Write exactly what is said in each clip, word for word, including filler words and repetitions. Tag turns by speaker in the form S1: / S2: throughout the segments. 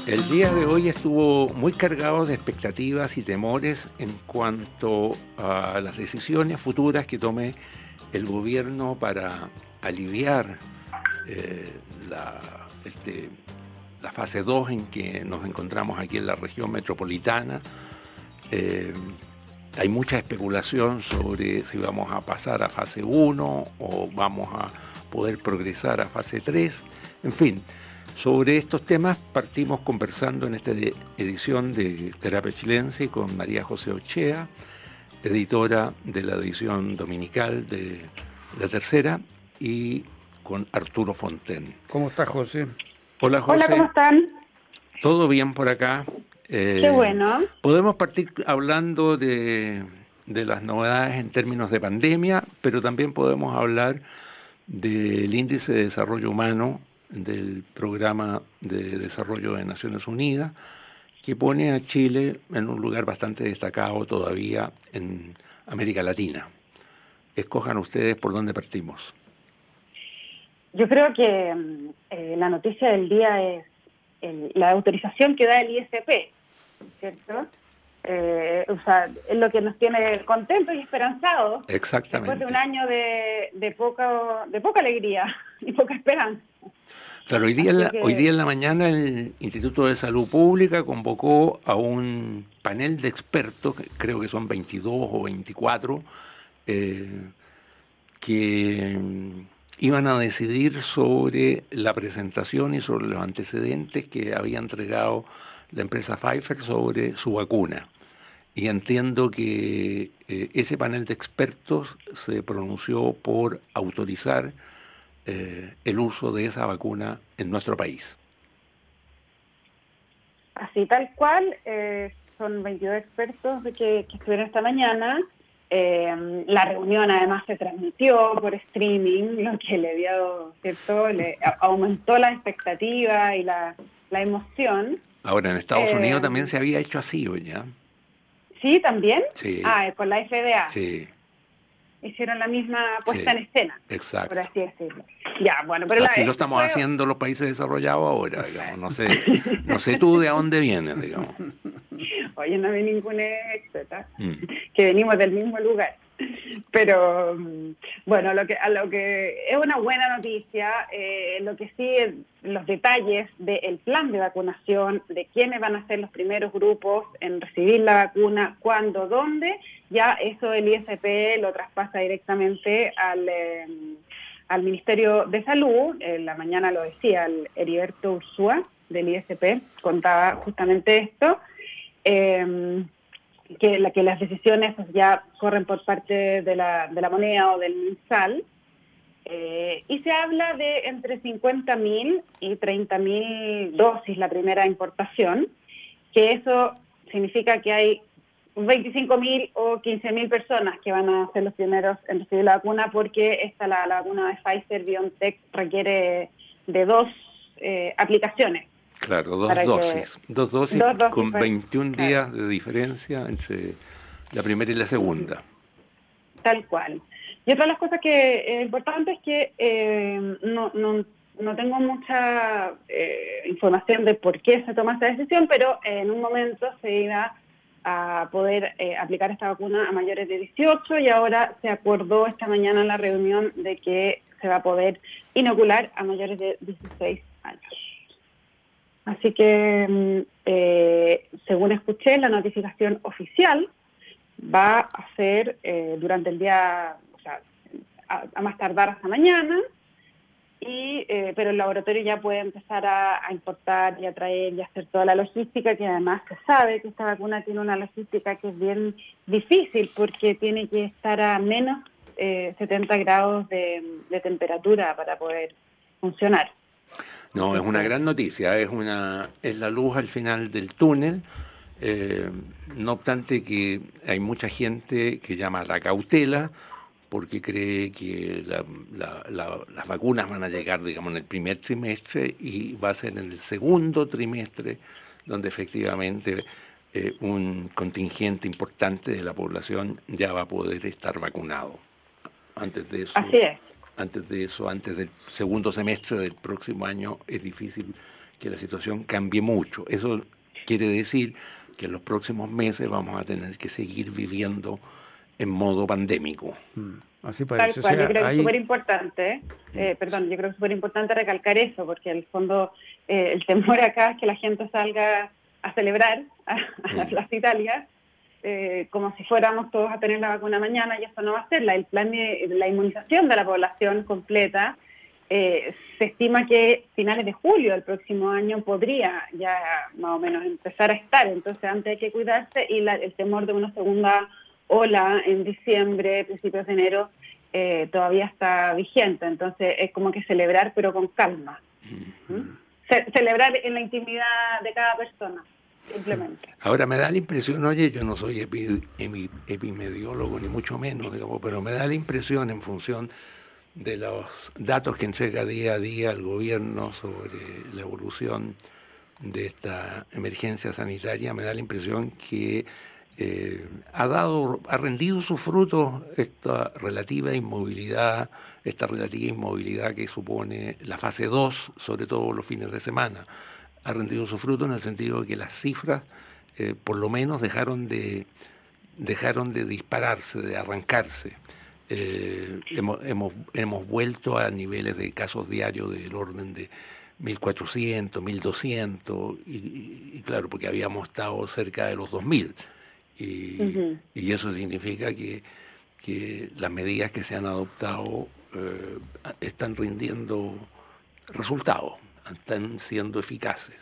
S1: El día de hoy estuvo muy cargado de expectativas y temores en cuanto a las decisiones futuras que tome el gobierno para aliviar eh, la, este, la fase dos en que nos encontramos aquí en la región metropolitana. Eh, hay mucha especulación sobre si vamos a pasar a fase uno o vamos a poder progresar a fase tres. En fin, sobre estos temas partimos conversando en esta edición de Terapia Chilense con María José Ochea, editora de la edición dominical de La Tercera, y con Arturo Fonten.
S2: ¿Cómo estás, José?
S3: Hola, José. Hola, ¿cómo están?
S1: Todo bien por acá.
S3: Eh, Qué bueno.
S1: Podemos partir hablando de, de las novedades en términos de pandemia, pero también podemos hablar del Índice de Desarrollo Humano del Programa de Desarrollo de Naciones Unidas, que pone a Chile en un lugar bastante destacado todavía en América Latina. Escojan ustedes por dónde partimos.
S3: Yo creo que eh, la noticia del día es el, la autorización que da el I S P, ¿cierto? Eh, o sea, es lo que nos tiene contentos y esperanzados.
S1: Exactamente.
S3: Después de un año de, de, poca, de poca alegría y poca esperanza.
S1: Claro, hoy día, en la, que... hoy día en la mañana el Instituto de Salud Pública convocó a un panel de expertos, creo que son veintidós o veinticuatro, eh, que iban a decidir sobre la presentación y sobre los antecedentes que había entregado la empresa Pfizer sobre su vacuna. Y entiendo que eh, ese panel de expertos se pronunció por autorizar eh, el uso de esa vacuna en nuestro país.
S3: Así tal cual, eh, son veintidós expertos que, que estuvieron esta mañana. Eh, la reunión además se transmitió por streaming, lo que le dio, ¿cierto? Le aumentó la expectativa y la, la emoción.
S1: Ahora, en Estados eh, Unidos también se había hecho así, ¿o ya?
S3: ¿Sí, también?
S1: Sí.
S3: Ah, con la F D A.
S1: Sí.
S3: Hicieron la misma puesta
S1: sí,
S3: en escena.
S1: Exacto.
S3: Por así decirlo. Ya, bueno, pero
S1: así
S3: la
S1: lo estamos
S3: fue...
S1: haciendo los países desarrollados ahora, digamos. No sé, no sé tú de dónde vienes, digamos.
S3: Oye, no hay ninguna experta,
S1: mm.
S3: que venimos del mismo lugar. Pero, bueno, lo que, a lo que es una buena noticia, eh, lo que sí, es los detalles del plan de vacunación, de quiénes van a ser los primeros grupos en recibir la vacuna, cuándo, dónde, ya eso el I S P lo traspasa directamente al, eh, al Ministerio de Salud. En la mañana lo decía el Heriberto Ursúa del I S P, contaba justamente esto. Eh, que, la, que las decisiones pues, ya corren por parte de la, de la moneda o del MinSal, eh, y se habla de entre cincuenta mil y treinta mil dosis la primera importación, que eso significa que hay veinticinco mil o quince mil personas que van a ser los primeros en recibir la vacuna, porque esta la, la vacuna de Pfizer-BioNTech requiere de dos eh, aplicaciones.
S1: Claro, dos dosis, que, dos dosis dos dosis con veintiún claro. días de diferencia entre la primera y la segunda.
S3: Tal cual. Y otra de las cosas que es importante es que eh, no, no, no tengo mucha eh, información de por qué se toma esta decisión, pero eh, en un momento se iba a poder eh, aplicar esta vacuna a mayores de dieciocho y ahora se acordó esta mañana en la reunión de que se va a poder inocular a mayores de dieciséis años. Así que, eh, según escuché, la notificación oficial va a ser eh, durante el día, o sea, a, a más tardar hasta mañana, y eh, pero el laboratorio ya puede empezar a, a importar y a traer y a hacer toda la logística, que además se sabe que esta vacuna tiene una logística que es bien difícil porque tiene que estar a menos eh, setenta grados de, de temperatura para poder funcionar.
S1: No, es una gran noticia, es una es la luz al final del túnel, eh, no obstante que hay mucha gente que llama a la cautela porque cree que la, la, la, las vacunas van a llegar, digamos, en el primer trimestre y va a ser en el segundo trimestre donde efectivamente eh, un contingente importante de la población ya va a poder estar vacunado. Antes de eso...
S3: Así es.
S1: Antes de eso, antes del segundo semestre del próximo año, es difícil que la situación cambie mucho. Eso quiere decir que en los próximos meses vamos a tener que seguir viviendo en modo pandémico.
S2: Mm, así parece.
S3: Tal cual,
S2: o sea,
S3: yo creo que
S2: hay...
S3: es súper importante, eh, perdón, yo creo que es súper importante recalcar eso, porque en el fondo eh, el temor acá es que la gente salga a celebrar a, a las Plaza Italia, eh, como si fuéramos todos a tener la vacuna mañana, y eso no va a ser. La, el plan de la inmunización de la población completa, eh, se estima que finales de julio del próximo año podría ya más o menos empezar a estar, entonces antes hay que cuidarse, y la, el temor de una segunda ola en diciembre, principios de enero, eh, todavía está vigente. Entonces es como que celebrar, pero con calma. ¿Mm? Ce celebrar en la intimidad de cada persona, simplemente.
S1: Ahora me da la impresión, oye, yo no soy epi epi epidemiólogo ni mucho menos, digamos, pero me da la impresión, en función de los datos que entrega día a día el gobierno sobre la evolución de esta emergencia sanitaria, me da la impresión que Eh, ha dado, ha rendido sus frutos esta relativa inmovilidad, esta relativa inmovilidad que supone la fase dos, sobre todo los fines de semana. Ha rendido sus frutos en el sentido de que las cifras, eh, por lo menos, dejaron de dejaron de dispararse, de arrancarse. Eh, hemos, hemos, hemos vuelto a niveles de casos diarios del orden de mil cuatrocientos, mil doscientos, y, y, y claro, porque habíamos estado cerca de los dos mil. Y, uh-huh. y eso significa que, que las medidas que se han adoptado eh, están rindiendo resultados, están siendo eficaces.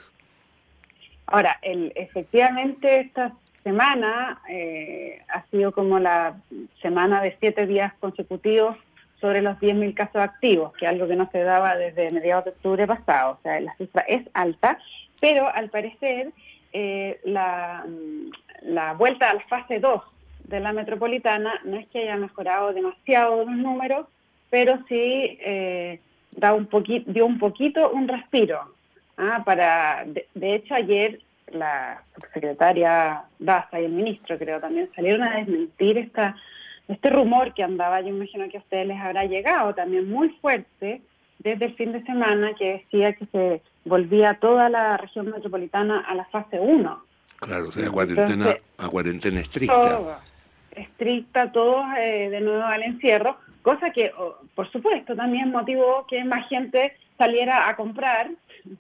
S3: Ahora, el, efectivamente esta semana eh, ha sido como la semana de siete días consecutivos sobre los diez mil casos activos, que es algo que no se daba desde mediados de octubre pasado. O sea, la cifra es alta, pero al parecer eh, la... la vuelta a la fase dos de la metropolitana no es que haya mejorado demasiado los números, pero sí eh, da un poquito, dio un poquito un respiro. ¿ah? Para de, de hecho, ayer la subsecretaria Daza y el ministro, creo, también salieron a desmentir esta, este rumor que andaba, yo imagino que a ustedes les habrá llegado también muy fuerte desde el fin de semana, que decía que se volvía toda la región metropolitana a la fase uno.
S1: Claro, o sea, a cuarentena, Entonces, a cuarentena estricta.
S3: Todo, estricta, todos eh, de nuevo al encierro, cosa que, oh, por supuesto, también motivó que más gente saliera a comprar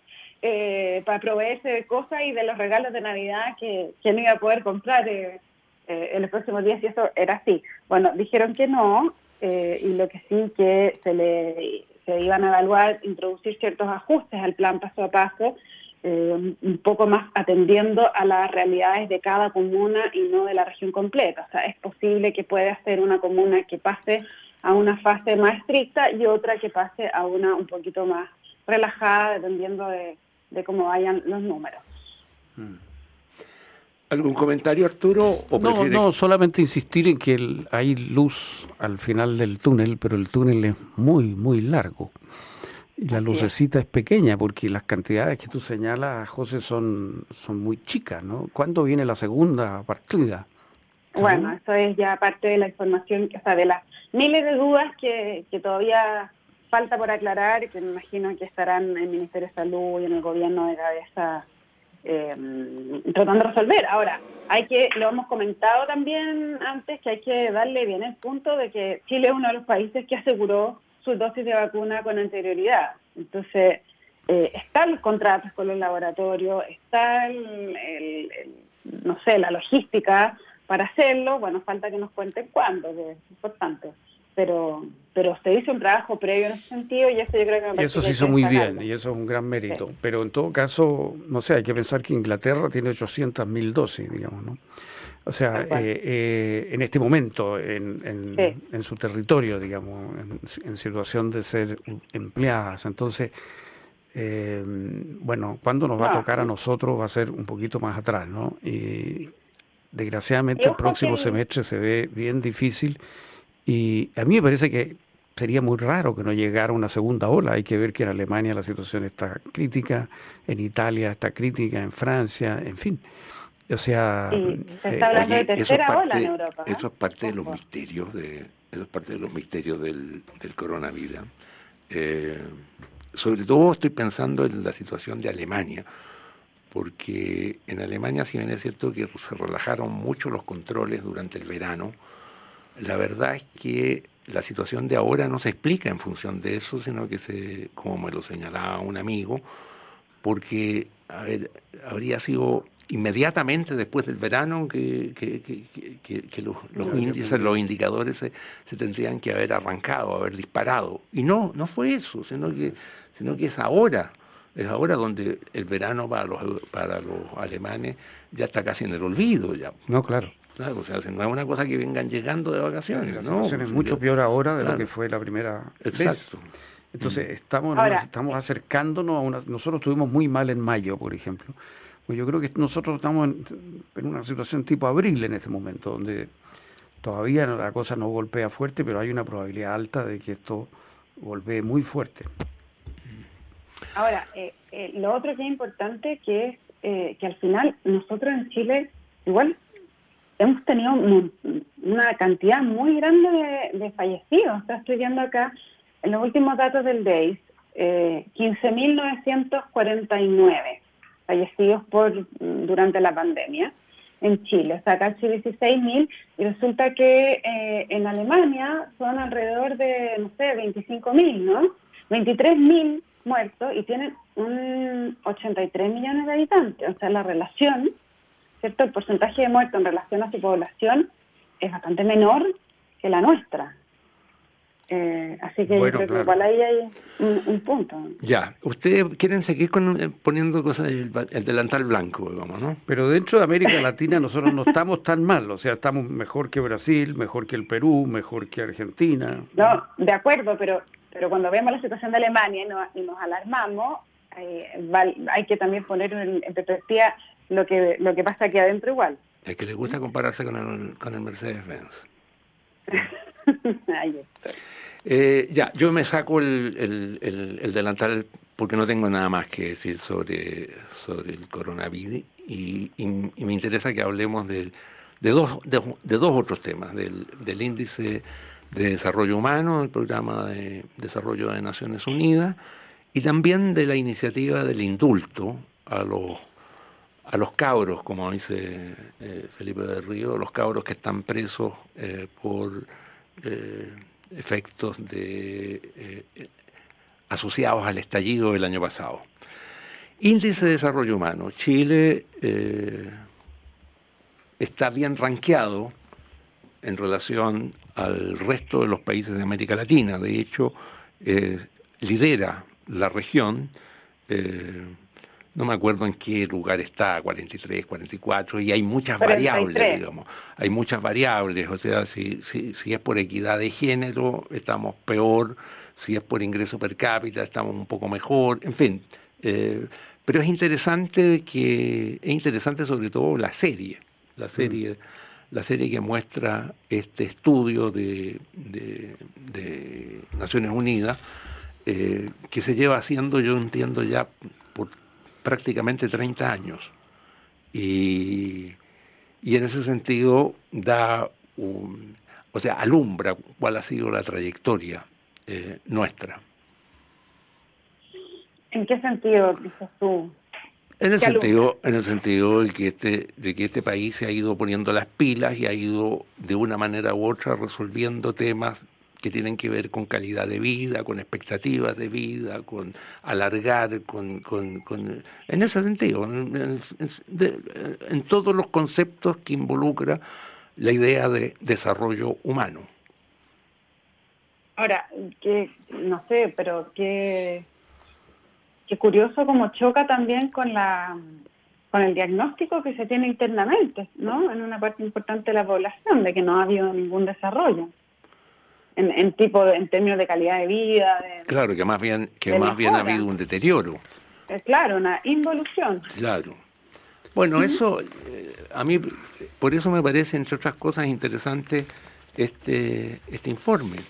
S3: eh, para proveerse de cosas y de los regalos de Navidad que, que no iba a poder comprar eh, eh, en los próximos días, y eso era así. Bueno, dijeron que no, eh, y lo que sí que se le se iban a evaluar, introducir ciertos ajustes al plan paso a paso, Eh, un poco más atendiendo a las realidades de cada comuna y no de la región completa. O sea, es posible que pueda ser una comuna que pase a una fase más estricta y otra que pase a una un poquito más relajada, dependiendo de, de cómo vayan los números.
S1: ¿Algún comentario, Arturo? ¿O
S2: no,
S1: prefieres...
S2: no, solamente insistir en que el, hay luz al final del túnel, pero el túnel es muy, muy largo. Y la lucecita es pequeña, porque las cantidades que tú señalas, José, son, son muy chicas, ¿no? ¿Cuándo viene la segunda partida?
S3: ¿Sabes? Bueno, eso es ya parte de la información, o sea, de las miles de dudas que, que todavía falta por aclarar, que me imagino que estarán en el Ministerio de Salud y en el gobierno de cabeza eh, tratando de resolver. Ahora, hay que, lo hemos comentado también antes, que hay que darle bien el punto de que Chile es uno de los países que aseguró sus dosis de vacuna con anterioridad. Entonces, eh, están los contratos con los laboratorios, está el, el, el, no sé, la logística para hacerlo. Bueno, falta que nos cuenten cuándo, que es importante. Pero pero se hizo un trabajo previo en ese sentido, y eso yo creo que me
S2: y eso se hizo muy bien, y eso es un gran mérito. Sí. Pero en todo caso, no sé, hay que pensar que Inglaterra tiene ochocientas mil dosis, digamos, ¿no? O sea, eh, eh, en este momento, en, en, sí. en su territorio, digamos, en, en situación de ser empleadas. Entonces, eh, bueno, cuando nos va no. a tocar a nosotros va a ser un poquito más atrás, ¿no? Y desgraciadamente el próximo que... semestre se ve bien difícil, y a mí me parece que sería muy raro que no llegara una segunda ola. Hay que ver que en Alemania la situación está crítica, en Italia está crítica, en Francia, en fin. O sea,
S3: sí, se está hablando eh, oye, de tercera
S1: eso parte,
S3: ola en Europa. ¿eh?
S1: Eso es parte de los misterios de, eso es parte de los misterios del, del coronavirus. Eh, sobre todo estoy pensando en la situación de Alemania, porque en Alemania, si bien es cierto que se relajaron mucho los controles durante el verano, la verdad es que la situación de ahora no se explica en función de eso, sino que se, como me lo señalaba un amigo, porque a ver, habría sido inmediatamente después del verano que, que, que, que, que los, los índices, los indicadores se, se tendrían que haber arrancado, haber disparado. Y no, no fue eso, sino que, sino que es ahora. Es ahora donde el verano para los, para los alemanes ya está casi en el olvido. Ya.
S2: No, claro.
S1: Claro, o sea, no es una cosa que vengan llegando de vacaciones.
S2: La
S1: ¿no?
S2: situación es mucho yo, peor ahora de claro. lo que fue la primera
S1: Exacto.
S2: vez. Entonces, estamos, ahora, estamos acercándonos a una... Nosotros estuvimos muy mal en mayo, por ejemplo. Pues yo creo que nosotros estamos en, en una situación tipo abril en este momento, donde todavía la cosa no golpea fuerte, pero hay una probabilidad alta de que esto golpee muy fuerte.
S3: Ahora, eh, eh, lo otro que es importante que es eh, que al final nosotros en Chile igual hemos tenido un, una cantidad muy grande de, de fallecidos. O sea, estoy viendo acá en los últimos datos del D E I S, eh, quince mil novecientos cuarenta y nueve fallecidos por durante la pandemia en Chile. O sea, casi dieciséis mil, y resulta que eh, en Alemania son alrededor de, no sé, veinticinco mil, ¿no? veintitrés mil muertos y tienen un ochenta y tres millones de habitantes. O sea, la relación, ¿cierto? El porcentaje de muertos en relación a su población es bastante menor que la nuestra. Eh, así que
S2: bueno,
S3: yo creo
S2: claro.
S3: que igual ahí hay un, un punto.
S1: Ya, ustedes quieren seguir con, eh, poniendo cosas el, el delantal blanco, digamos, ¿no?
S2: Pero dentro de América Latina nosotros no estamos tan mal, o sea, estamos mejor que Brasil, mejor que el Perú, mejor que Argentina.
S3: No, de acuerdo, pero pero cuando vemos la situación de Alemania y nos, y nos alarmamos, eh, va, hay que también poner en, en perspectiva lo que lo que pasa aquí adentro igual.
S1: Es que les gusta compararse con el, con el Mercedes-Benz.
S3: Ahí está.
S1: Eh, ya, yo me saco el, el, el, el delantal porque no tengo nada más que decir sobre, sobre el coronavirus y, y, y me interesa que hablemos de, de, dos, de, de dos otros temas, del, del índice de desarrollo humano, el programa de desarrollo de Naciones Unidas y también de la iniciativa del indulto a los, a los cabros, como dice eh, Felipe del Río, los cabros que están presos eh, por... Eh, efectos de, eh, asociados al estallido del año pasado. Índice de desarrollo humano. Chile eh, está bien rankeado en relación al resto de los países de América Latina. De hecho, eh, lidera la región, eh, no me acuerdo en qué lugar está, cuarenta y tres, cuarenta y cuatro, y hay muchas cuarenta y tres variables, digamos. Hay muchas variables, o sea, si, si, si es por equidad de género, estamos peor, si es por ingreso per cápita, estamos un poco mejor, en fin. Eh, pero es interesante que, es interesante sobre todo la serie, la serie, mm. la serie que muestra este estudio de, de, de Naciones Unidas, eh, que se lleva haciendo, yo entiendo ya, por prácticamente treinta años y, y en ese sentido da un, o sea, alumbra cuál ha sido la trayectoria eh, nuestra.
S3: ¿En qué sentido dices tú?
S1: En el sentido, en el sentido de que este, de que este país se ha ido poniendo las pilas y ha ido de una manera u otra resolviendo temas que tienen que ver con calidad de vida, con expectativas de vida, con alargar, con, con, con en ese sentido, en, en, de, en todos los conceptos que involucra la idea de desarrollo humano.
S3: Ahora, que no sé, pero qué qué curioso como choca también con la con el diagnóstico que se tiene internamente, ¿no? En una parte importante de la población, de que no ha habido ningún desarrollo. En, en tipo de, en términos de calidad de vida. De,
S1: claro, que más bien que más bien ha habido un deterioro.
S3: Es claro, una involución.
S1: Claro. Bueno, uh-huh. eso eh, a mí por eso me parece, entre otras cosas, interesante este este informe.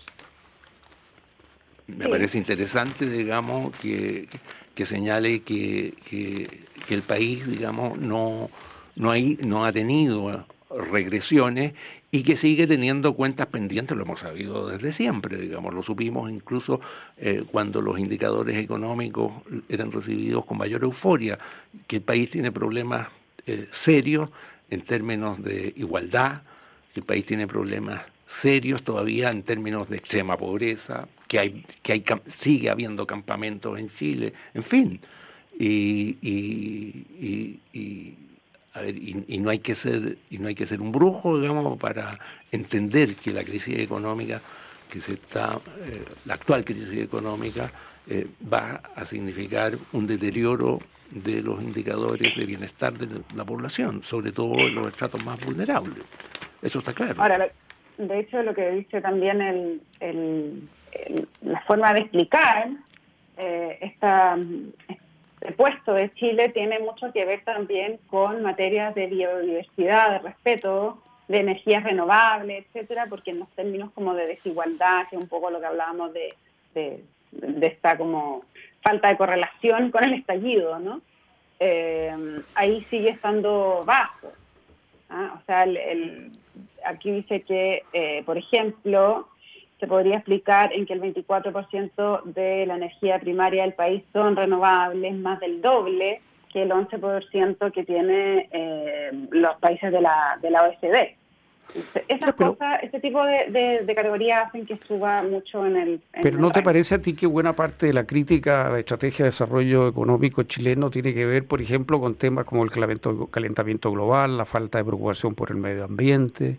S1: Me sí. parece interesante, digamos, que, que señale que, que, que el país, digamos, no no hay no ha tenido regresiones y que sigue teniendo cuentas pendientes, lo hemos sabido desde siempre, digamos, lo supimos incluso eh, cuando los indicadores económicos eran recibidos con mayor euforia, que el país tiene problemas eh, serios en términos de igualdad, que el país tiene problemas serios todavía en términos de extrema pobreza, que hay que hay sigue habiendo campamentos en Chile, en fin, y y, y, y, a ver, y, y no hay que ser y no hay que ser un brujo, digamos, para entender que la crisis económica que se está eh, la actual crisis económica eh, va a significar un deterioro de los indicadores de bienestar de la población, sobre todo en los estratos más vulnerables. Eso está claro.
S3: Ahora, de hecho, lo que dice también el, el, el, la forma de explicar eh, esta, este puesto de Chile tiene mucho que ver también con materias de biodiversidad, de respeto, de energías renovables, etcétera, porque en los términos como de desigualdad, que es un poco lo que hablábamos de, de, de esta como falta de correlación con el estallido, ¿no? Eh, ahí sigue estando bajo. ¿Ah? O sea, el, el, aquí dice que, eh, por ejemplo, se podría explicar en que el veinticuatro por ciento de la energía primaria del país son renovables, más del doble que el once por ciento que tiene eh, los países de la, de la O E C D. Esas
S2: pero,
S3: cosas, ese tipo de, de, de categorías hacen que suba mucho en el... En
S2: pero ¿no
S3: el
S2: te
S3: ranking.
S2: parece a ti que buena parte de la crítica a la estrategia de desarrollo económico chileno tiene que ver, por ejemplo, con temas como el calentamiento, calentamiento global, la falta de preocupación por el medio ambiente?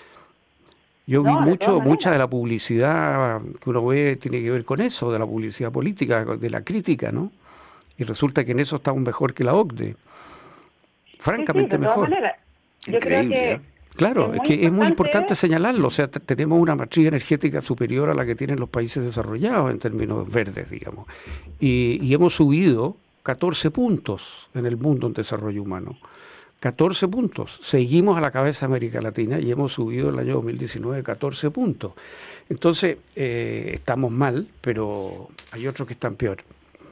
S2: Yo vi
S3: no,
S2: mucho,
S3: de
S2: mucha de la publicidad que uno ve tiene que ver con eso, de la publicidad política, de la crítica, ¿no? Y resulta que en eso estamos mejor que la O C D E. Francamente
S3: sí, sí, de
S2: mejor.
S3: Manera, yo
S1: Increíble,
S3: creo que
S1: ¿eh?
S2: Claro, es, es que es muy importante señalarlo, o sea, t- tenemos una matriz energética superior a la que tienen los países desarrollados en términos verdes, digamos, y, y hemos subido catorce puntos en el mundo en desarrollo humano, catorce puntos, seguimos a la cabeza de América Latina y hemos subido en el año dos mil diecinueve catorce puntos, entonces eh, estamos mal, pero hay otros que están peor.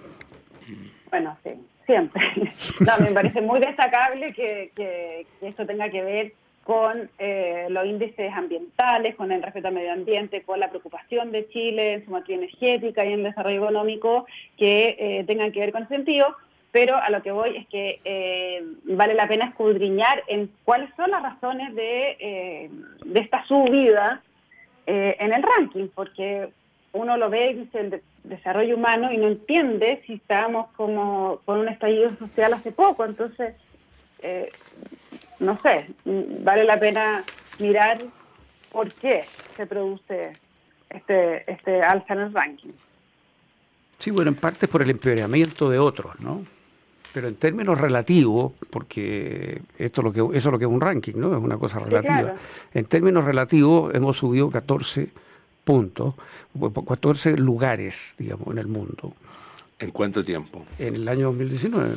S3: Bueno, sí, siempre. No, me parece muy destacable que, que, que esto tenga que ver con eh, los índices ambientales, con el respeto al medio ambiente, con la preocupación de Chile en su matriz energética y en el desarrollo económico, que eh, tengan que ver con ese sentido, pero a lo que voy es que eh, vale la pena escudriñar en cuáles son las razones de, eh, de esta subida eh, en el ranking, porque uno lo ve y dice el de desarrollo humano y no entiende si estábamos como con un estallido social hace poco, entonces... Eh, no sé, vale la pena mirar por qué se produce este este alza en el ranking.
S2: Sí, bueno, en parte es por el empeoramiento de otros, ¿no? Pero en términos relativos, porque esto es lo que eso es lo que es un ranking, ¿no? Es una cosa relativa. Sí, claro. En términos relativos hemos subido catorce puntos, catorce lugares, digamos, en el mundo.
S1: ¿En cuánto tiempo?
S2: En el año dos mil diecinueve.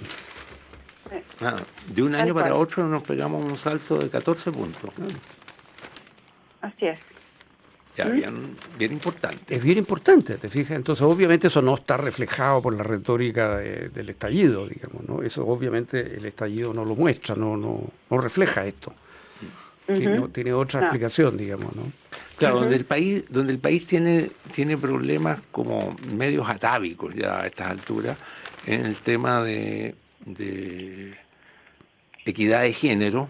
S1: Ah, de un año para otro nos pegamos un salto de catorce puntos.
S3: Así es.
S1: Ya, bien, bien importante.
S2: Es bien importante, ¿te fijas? Entonces, obviamente, eso no está reflejado por la retórica de, del estallido, digamos, ¿no? Eso, obviamente, el estallido no lo muestra, no no, no refleja esto. Uh-huh. Tiene, tiene otra no. explicación, digamos, ¿no?
S1: Claro, uh-huh. donde el país, donde el país tiene, tiene problemas como medios atávicos ya a estas alturas, en el tema de... de equidad de género,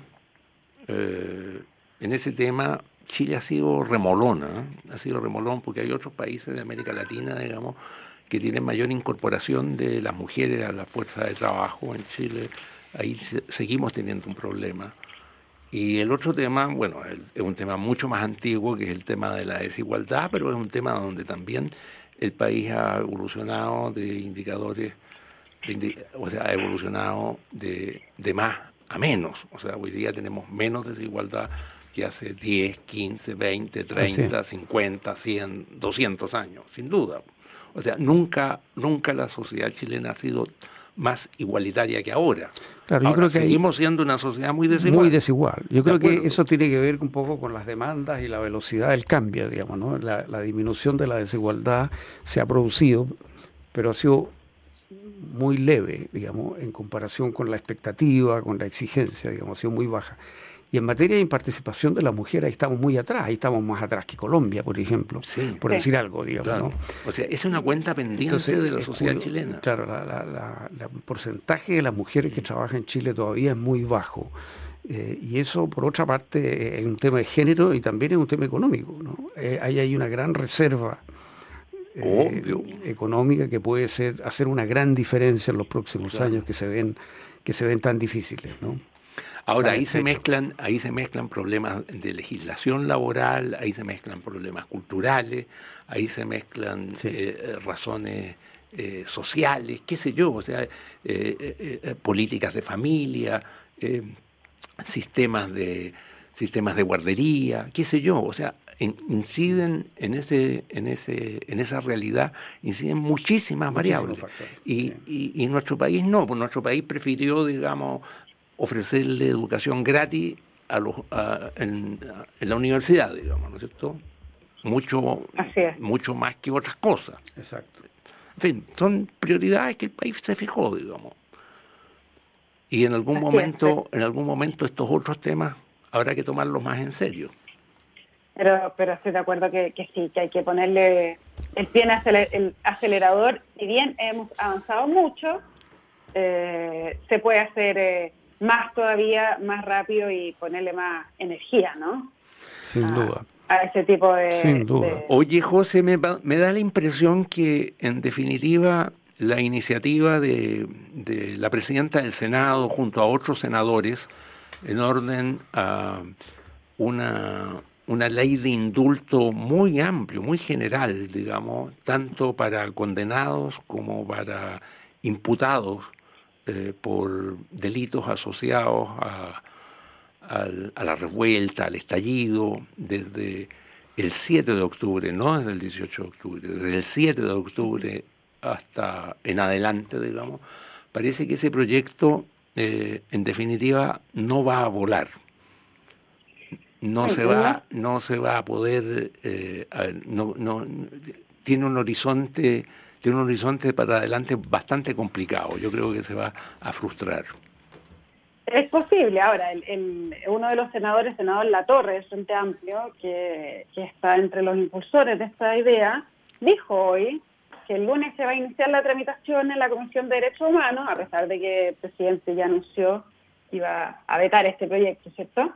S1: eh, en ese tema Chile ha sido remolona, ¿eh? ha sido remolón porque hay otros países de América Latina, digamos, que tienen mayor incorporación de las mujeres a la fuerza de trabajo. En Chile ahí se, seguimos teniendo un problema. Y el otro tema, bueno, es un tema mucho más antiguo, que es el tema de la desigualdad, pero es un tema donde también el país ha evolucionado de indicadores, de, o sea, ha evolucionado de, de más a menos. O sea, hoy día tenemos menos desigualdad que hace diez, quince, veinte, treinta, sí. cincuenta, cien, doscientos años, sin duda. O sea, nunca, nunca la sociedad chilena ha sido más igualitaria que ahora.
S2: Claro,
S1: ahora
S2: yo creo que
S1: seguimos siendo una sociedad muy desigual.
S2: Muy desigual. Yo creo que eso tiene que ver un poco con las demandas y la velocidad del cambio, digamos, ¿no? La, la disminución de la desigualdad se ha producido, pero ha sido muy leve, digamos, en comparación con la expectativa, con la exigencia, digamos, ha sido muy baja. Y en materia de participación de las mujeres ahí estamos muy atrás, ahí estamos más atrás que Colombia, por ejemplo,
S1: sí,
S2: por
S1: sí.
S2: decir algo, digamos.
S1: Claro.
S2: ¿no?
S1: O sea, es una cuenta pendiente Entonces, de la sociedad curioso, chilena.
S2: Claro, la, la, la, la, el porcentaje de las mujeres que trabajan en Chile todavía es muy bajo. Eh, y eso, por otra parte, es un tema de género y también es un tema económico, ¿no? Eh, ahí hay una gran reserva eh, económica que puede ser hacer una gran diferencia en los próximos claro. años que se ven que se ven tan difíciles, ¿no?
S1: Ahora ahí se mezclan, ahí se mezclan problemas de legislación laboral, ahí se mezclan problemas culturales, ahí se mezclan sí. eh, razones eh, sociales, qué sé yo, o sea, eh, eh, eh, políticas de familia, eh, sistemas de sistemas de guardería, qué sé yo, o sea, en, inciden en ese en ese en esa realidad inciden muchísimas variables y, sí. y, y nuestro país no, pues nuestro país prefirió, digamos, ofrecerle educación gratis a los a, en, a, en la universidad, digamos, ¿no es cierto? Mucho mucho más que otras cosas.
S2: Exacto.
S1: En fin, son prioridades que el país se fijó, digamos. Y en algún Así momento, es. en algún momento estos otros temas habrá que tomarlos más en serio.
S3: Pero, pero estoy de acuerdo que, que sí, que hay que ponerle el pie en el acelerador. Si bien hemos avanzado mucho, eh, se puede hacer eh, más todavía, más rápido y ponerle más energía, ¿no?
S2: Sin
S3: a,
S2: duda.
S3: A ese tipo de...
S2: Sin duda.
S3: De...
S1: Oye, José, me, me da la impresión que, en definitiva, la iniciativa de, de la presidenta del Senado junto a otros senadores en orden a una, una ley de indulto muy amplio, muy general, digamos, tanto para condenados como para imputados eh, por delitos asociados a, a, a la revuelta, al estallido, desde el siete de octubre, no desde el dieciocho de octubre, desde el siete de octubre hasta en adelante, digamos, parece que ese proyecto, eh, en definitiva, no va a volar. No se va, no se va a poder, eh, a ver, no, no, tiene un horizonte, tiene un horizonte para adelante bastante complicado. Yo creo que se va a frustrar.
S3: Es posible. Ahora, el, el, uno de los senadores, senador Latorre, del Frente Amplio, que, que está entre los impulsores de esta idea, dijo hoy que el lunes se va a iniciar la tramitación en la Comisión de Derechos Humanos, a pesar de que el presidente ya anunció que iba a vetar este proyecto, ¿cierto?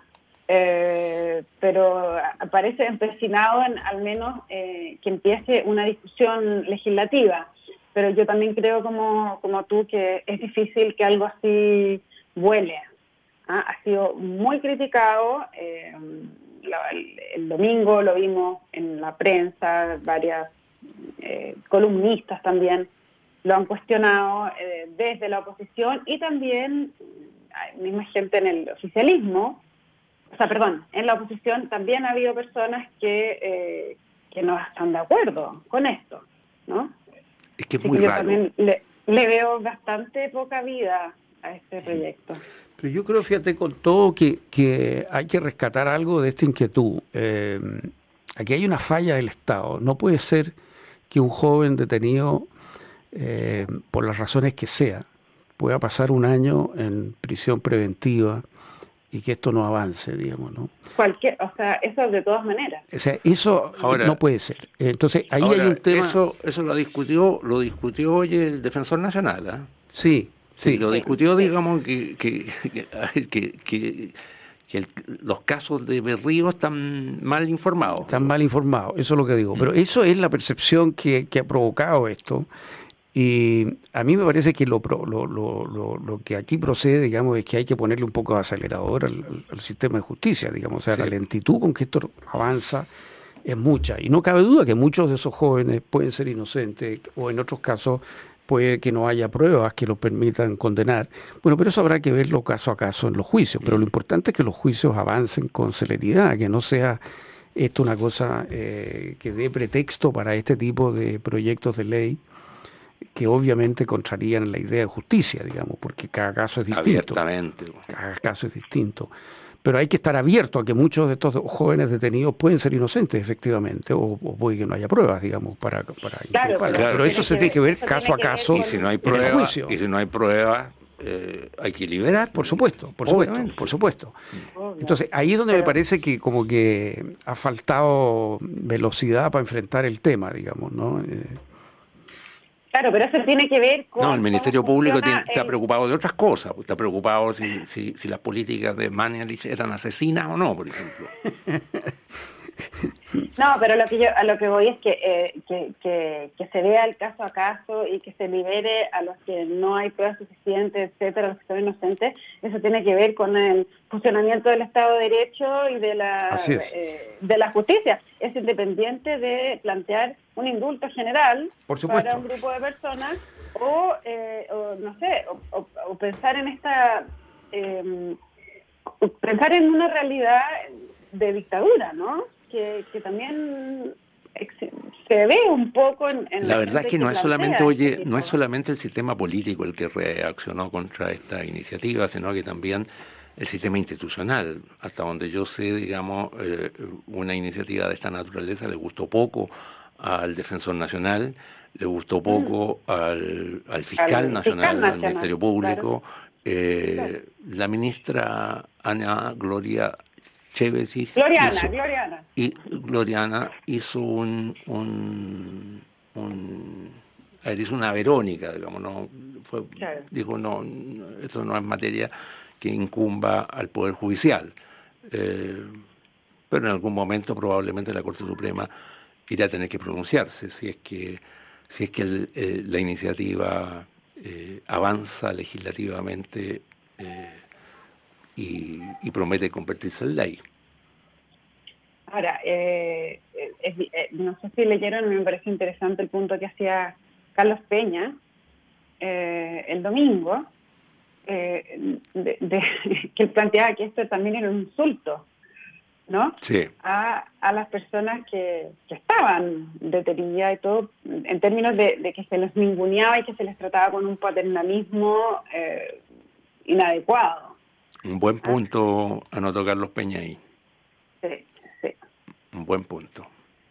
S3: Eh, pero parece empecinado en al menos eh, que empiece una discusión legislativa. Pero yo también creo, como, como tú, que es difícil que algo así vuele. ¿Ah? Ha sido muy criticado. Eh, la, el, el domingo lo vimos en la prensa, varias eh, columnistas también lo han cuestionado eh, desde la oposición y también hay misma gente en el oficialismo. O sea, perdón, en la oposición también ha habido personas que, eh, que no están de acuerdo con esto, ¿no?
S1: Es que es
S3: Así
S1: muy
S3: que yo
S1: raro.
S3: también le, le veo bastante poca vida a este proyecto.
S2: Pero yo creo, fíjate, con todo que, que hay que rescatar algo de esta inquietud. Eh, aquí hay una falla del Estado. No puede ser que un joven detenido, eh, por las razones que sea, pueda pasar un año en prisión preventiva y que esto no avance, digamos, ¿no?
S3: Cualquier, o sea, eso de todas maneras.
S2: O sea, eso ahora, no puede ser. Entonces, ahí
S1: ahora,
S2: hay un tema...
S1: Eso, eso lo discutió lo discutió hoy el Defensor Nacional, ¿eh?
S2: Sí, sí.
S1: Sí, lo discutió, digamos, que que, que, que, que, que el, los casos de Berrío están mal informados.
S2: Están mal informados, eso es lo que digo. Pero eso es la percepción que, que ha provocado esto. Y a mí me parece que lo, lo, lo, lo, lo que aquí procede, digamos, es que hay que ponerle un poco de acelerador al, al, al sistema de justicia, digamos. O sea, sí. La lentitud con que esto avanza es mucha. Y no cabe duda que muchos de esos jóvenes pueden ser inocentes o en otros casos puede que no haya pruebas que los permitan condenar. Bueno, pero eso habrá que verlo caso a caso en los juicios. Pero lo importante es que los juicios avancen con celeridad, que no sea esto una cosa eh, que dé pretexto para este tipo de proyectos de ley que obviamente contrarían la idea de justicia, digamos, porque cada caso es distinto.
S1: Abiertamente.
S2: Cada caso es distinto. Pero hay que estar abierto a que muchos de estos jóvenes detenidos pueden ser inocentes, efectivamente, o, o puede que no haya pruebas, digamos, para, para
S3: claro,
S2: inculparlos.
S1: claro.
S2: Pero eso se tiene que ver
S3: eso
S2: caso
S3: tiene
S2: a
S3: que
S2: caso.
S3: ver
S1: Y si no hay
S2: en el
S1: pruebas,
S2: juicio.
S1: y si no hay pruebas, eh, hay que liberar.
S2: Por supuesto, por supuesto,
S1: Obviamente.
S2: por supuesto.
S3: Obvio.
S2: Entonces, ahí es donde
S3: Pero-
S2: me parece que como que ha faltado velocidad para enfrentar el tema, digamos, ¿no? Eh,
S3: Claro, pero eso tiene que ver con...
S1: No, el Ministerio
S3: cómo
S1: Público
S3: funciona
S1: tiene- está
S3: el-
S1: preocupado de otras cosas. Está preocupado si, si, si las políticas de Mañalich eran asesinas o no, por ejemplo.
S3: No, pero lo que yo, a lo que voy es que, eh, que, que, que se vea el caso a caso y que se libere a los que no hay pruebas suficientes, etcétera, a los que son inocentes. Eso tiene que ver con el funcionamiento del Estado de Derecho y de la,
S2: Así es.
S3: eh, de la justicia. Es independiente de plantear un indulto general
S2: Por supuesto.
S3: para un grupo de personas o, eh, o no sé, o, o- o pensar en esta... eh, pensar en una realidad de dictadura, ¿no? Que, que también ex- se ve un poco en, en
S1: La verdad es
S3: gente
S1: que no es
S3: plantea
S1: solamente,
S3: este
S1: oye,
S3: tipo.
S1: no es solamente el sistema político el que reaccionó contra esta iniciativa, sino que también el sistema institucional. Hasta donde yo sé, digamos, eh, una iniciativa de esta naturaleza le gustó poco al Defensor Nacional, le gustó poco mm. al, al Fiscal
S3: al
S1: Nacional,
S3: fiscal
S1: al
S3: nacional,
S1: Ministerio Público.
S3: Claro.
S1: Eh,
S3: Claro.
S1: La ministra Ana Gloria Chévesis
S3: Gloriana,
S1: hizo,
S3: Gloriana.
S1: Y Gloriana hizo un, un, un a ver, hizo una Verónica, digamos, no fue,
S3: claro.
S1: dijo no, esto no es materia que incumba al Poder Judicial, eh, pero en algún momento probablemente la Corte Suprema irá a tener que pronunciarse si es que si es que el, eh, la iniciativa eh, avanza legislativamente eh, y, y promete convertirse en ley.
S3: Ahora, eh, eh, eh, no sé si leyeron, me parece interesante el punto que hacía Carlos Peña eh, el domingo, eh, de, de, que él planteaba que esto también era un insulto, ¿no?
S1: Sí.
S3: A, a las personas que, que estaban detenidas y todo, en términos de, de que se les ninguneaba y que se les trataba con un paternalismo eh, inadecuado.
S1: Un buen punto ¿Ah? anotó Carlos Peña ahí.
S3: Sí, sí.
S1: Un buen punto.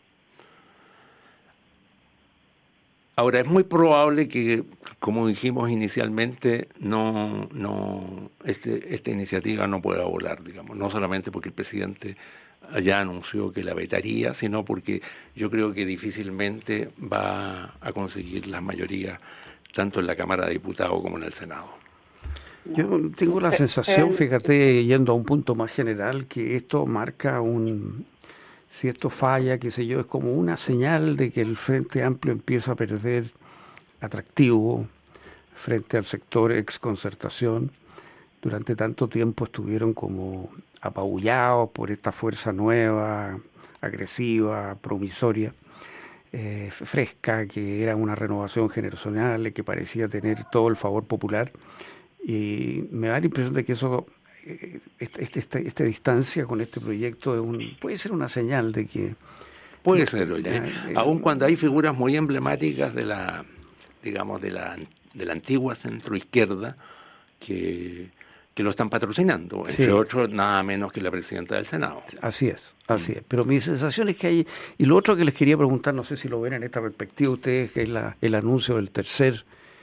S1: Ahora, es muy probable que, como dijimos inicialmente, no, no, este, esta iniciativa no pueda volar, digamos, no solamente porque el presidente ya anunció que la vetaría, sino porque yo creo que difícilmente va a conseguir la mayoría tanto en la Cámara de Diputados como en el Senado.
S2: Yo tengo la sensación, fíjate, yendo a un punto más general, que esto marca un... Si esto falla, qué sé yo, es como una señal de que el Frente Amplio empieza a perder atractivo frente al sector exconcertación. Durante tanto tiempo estuvieron como apabullados por esta fuerza nueva, agresiva, promisoria, eh, fresca, que era una renovación generacional, que parecía tener todo el favor popular. Y me da la impresión de que eso... Esta, esta, esta distancia con este proyecto es un, puede ser una señal de que...
S1: Puede ser, oye, eh, aun cuando hay figuras muy emblemáticas de la, digamos, de la, de la antigua centroizquierda que, que lo están patrocinando, entre sí. otros nada menos que la presidenta del Senado.
S2: Así es, así mm. es. Pero mi sensación es que hay... Y lo otro que les quería preguntar, no sé si lo ven en esta perspectiva ustedes, que es la, el anuncio del tercer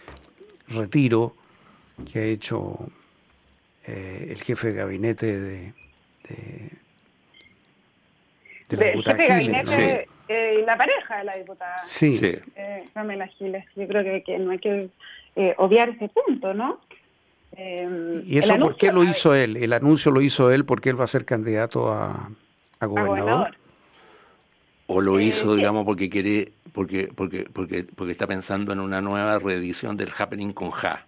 S2: retiro que ha hecho... Eh, el jefe de gabinete de, de, de la
S3: de
S2: diputada
S3: jefe
S2: Giles,
S3: de gabinete, ¿no? eh, y la pareja de la diputada
S2: sí. Sí.
S3: Eh, Pamela Giles. Yo creo que, que no hay que eh, obviar ese punto, ¿no?
S2: Eh, ¿Y eso por qué lo hizo él? El anuncio lo hizo él porque él va a ser candidato a, a gobernador. A gobernador.
S1: O lo hizo, eh, digamos, porque quiere, porque, porque, porque, porque está pensando en una nueva reedición del Happening con Ja.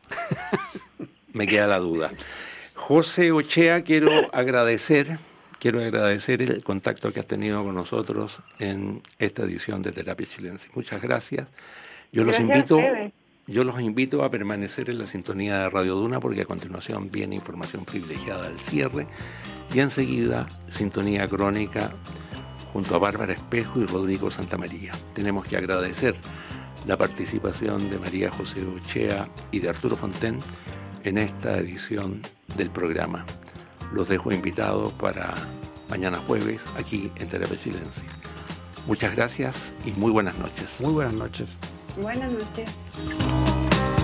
S1: Me queda la duda. José Ochea, quiero agradecer, quiero agradecer el contacto que has tenido con nosotros en esta edición de Terapia Chilensis. Muchas gracias. Yo los
S3: gracias
S1: invito, yo los invito a permanecer en la sintonía de Radio Duna porque a continuación viene información privilegiada al cierre y enseguida sintonía crónica junto a Bárbara Espejo y Rodrigo Santamaría. Tenemos que agradecer la participación de María José Ochea y de Arturo Fonten en esta edición del programa. los dejo invitados para mañana jueves aquí en Terapia Chilensis. Muchas gracias y muy buenas noches.
S2: Muy buenas noches.
S3: Buenas noches.